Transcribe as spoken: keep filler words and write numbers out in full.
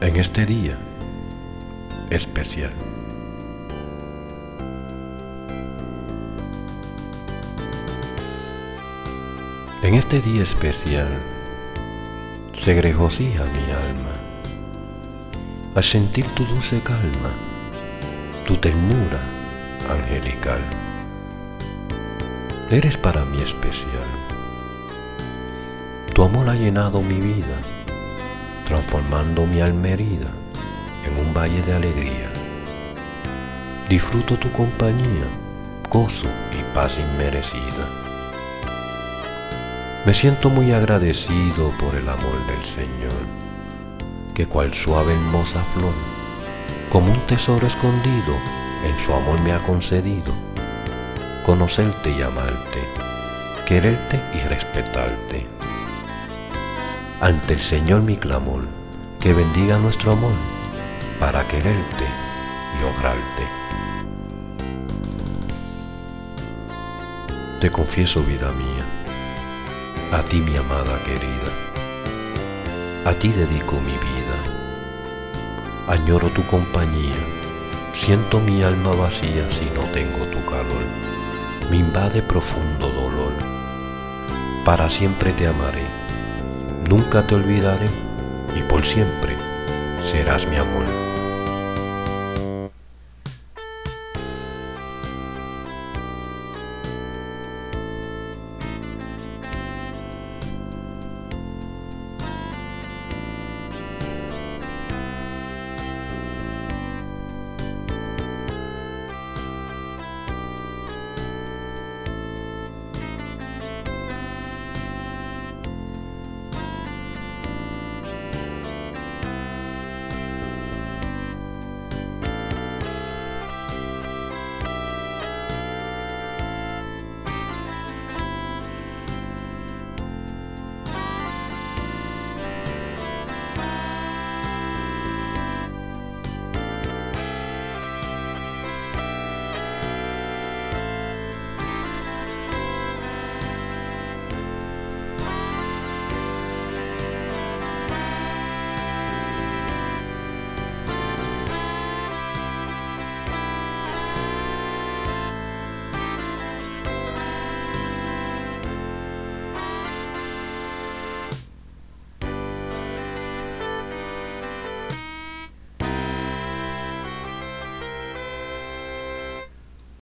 en este día especial. En este día especial se regocija mi alma al sentir tu dulce calma, tu ternura angelical. Eres para mí especial. Tu amor ha llenado mi vida, transformando mi alma herida en un valle de alegría. Disfruto tu compañía, gozo y paz inmerecida. Me siento muy agradecido por el amor del Señor, que cual suave hermosa flor, como un tesoro escondido, en su amor me ha concedido conocerte y amarte, quererte y respetarte. Ante el Señor mi clamor, que bendiga nuestro amor, para quererte y honrarte. Te confieso, vida mía, a ti mi amada querida, a ti dedico mi vida. Añoro tu compañía, siento mi alma vacía si no tengo tu calor. Me invade profundo dolor. Para siempre te amaré, nunca te olvidaré y por siempre serás mi amor.